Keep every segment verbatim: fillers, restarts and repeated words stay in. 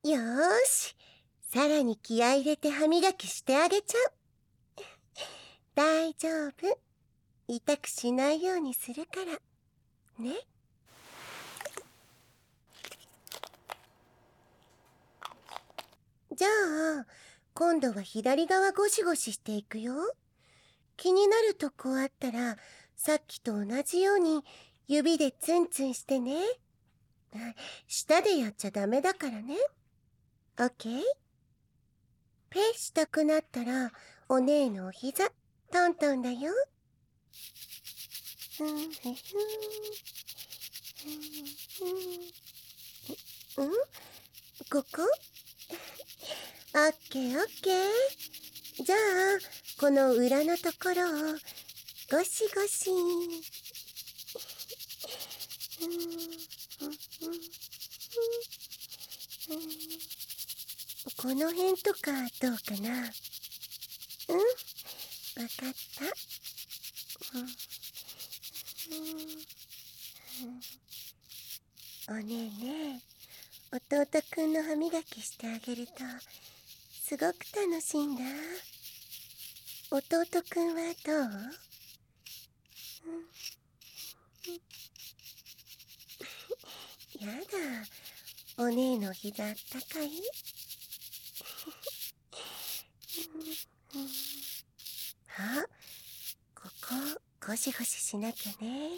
よーし、さらに気合い入れて歯磨きしてあげちゃう。大丈夫。痛くしないようにするからね。じゃあ今度は左側ゴシゴシしていくよ。気になるとこあったらさっきと同じように指でツンツンしてね。舌でやっちゃダメだからね。オッケー。ペーしたくなったらお姉のお膝トントンだよ。うん、ここ？オッケーオッケー。じゃあこの裏のところをゴシゴシ。この辺とかどうかな。うん、わかった。おねえねえ、弟くんの歯磨きしてあげるとすごく楽しいんだ。弟くんはどう？やだ、お姉の膝あったかい？あ、ここゴシゴシしなきゃね。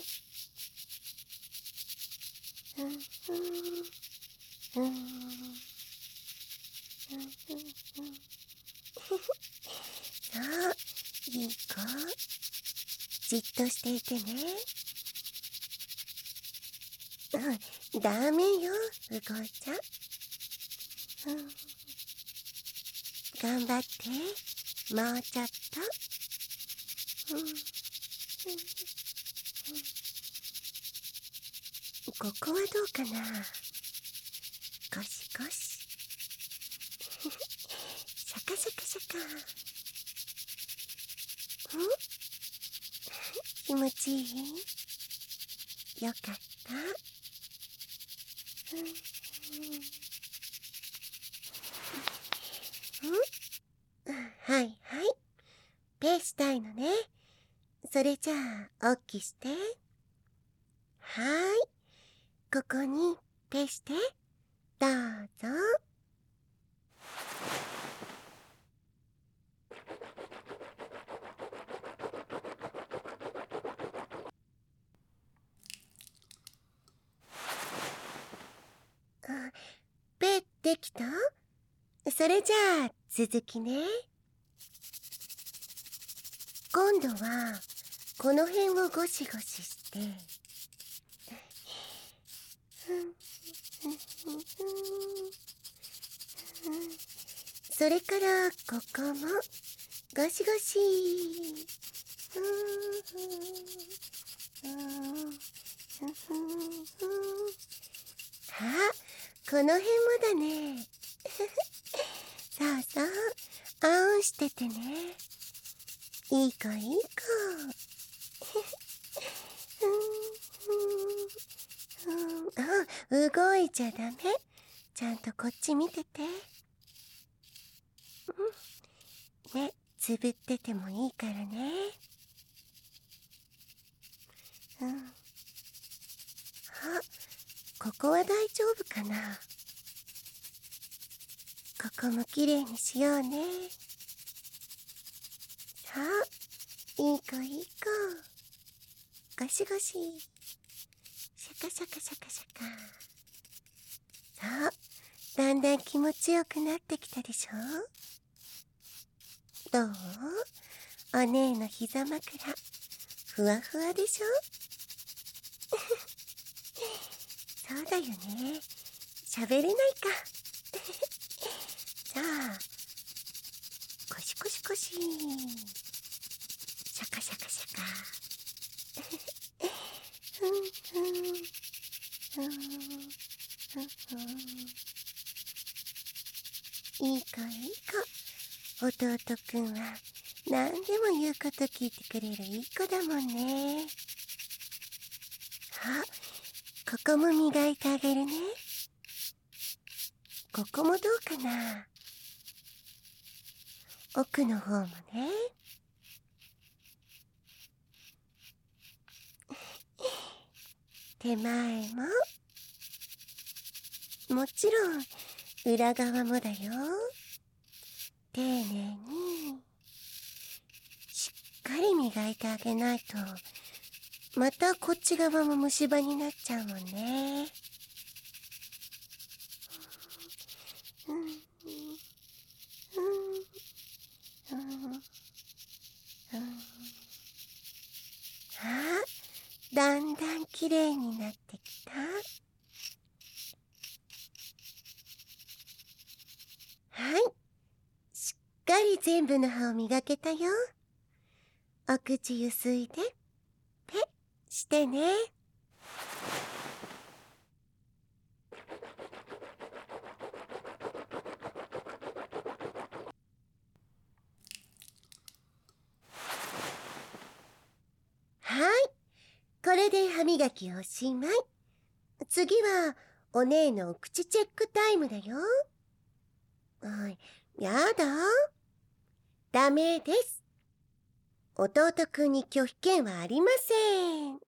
うんうんうんうん。そう、いい子。じっとしていてね。うん、ダメよ、動いちゃ。うん、頑張って、もうちょっと。うんうん、ここはどうかな。ゴシゴシ。シャカシャカシャカ。ん？気持ちいい？よかった。うんうん、はいはい。ペーしたいのね。それじゃあ、おっきして。はーい。ここにペして。どうぞ。あ、ペできた？それじゃあ続きね。今度はこの辺をゴシゴシして、それからここもゴシゴシ。あ、この辺もだね。そうそう、あんしててね。いい子いい子。あ、動いちゃダメ。ちゃんとこっち見てて。目つぶっててもいいからね。うん。あ、ここは大丈夫かな。ここもきれいにしようね。さあ、いい子いい子。ゴシゴシ。シャカシャカシャカシャカ。さあ、だんだん気持ちよくなってきたでしょ。どう？お姉の膝枕ふわふわでしょ。そうだよね。喋れないか。さあ、コシコシコシ。シャカシャカシャカ。ふんふんふんふんふん。いい子いい子。弟くんは何でも言うこと聞いてくれるいい子だもんね。あ、ここも磨いてあげるね。 ここもどうかな。奥の方もね。手前も。もちろん裏側もだよ。丁寧にしっかり磨いてあげないと、またこっち側も虫歯になっちゃうもんね。うんうんうんうん。あ、だんだんきれいになってきた。はい、しっかり全部の歯を磨けたよ。お口ゆすいでペッしてね。はい、これで歯磨きおしまい。次はお姉のお口チェックタイムだよ。はい、やだ、ダメです。弟くんに拒否権はありません。